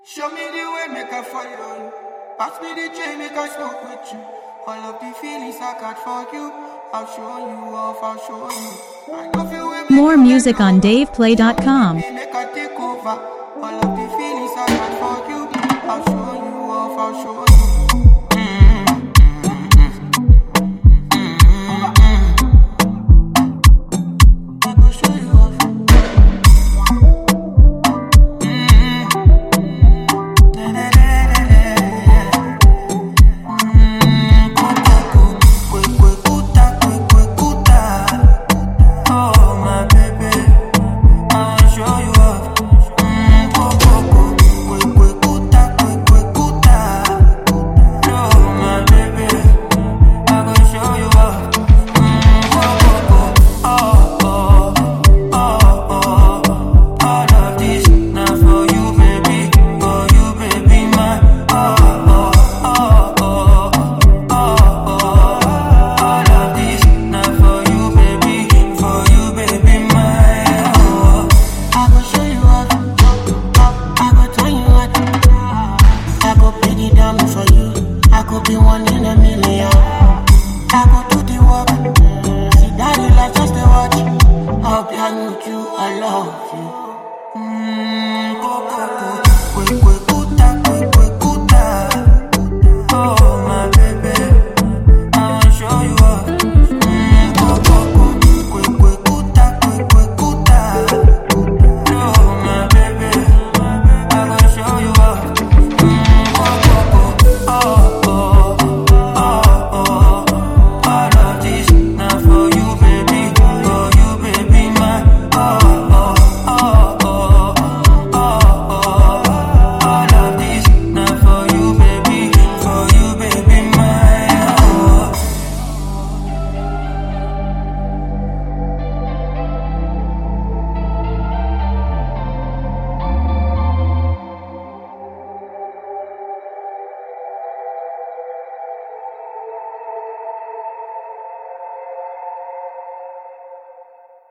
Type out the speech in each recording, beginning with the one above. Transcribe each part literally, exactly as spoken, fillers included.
Show me the way, make I follow you. Pass me the chain, make I smoke with you. All of the feelings I got for you, I'll show you off, I'll show you. I love you way, More music on dave play dot com. make I take over. All of the feelings I got for you, I'll show you off, I'll show you.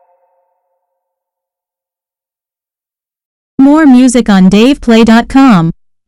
More music on dave play dot com.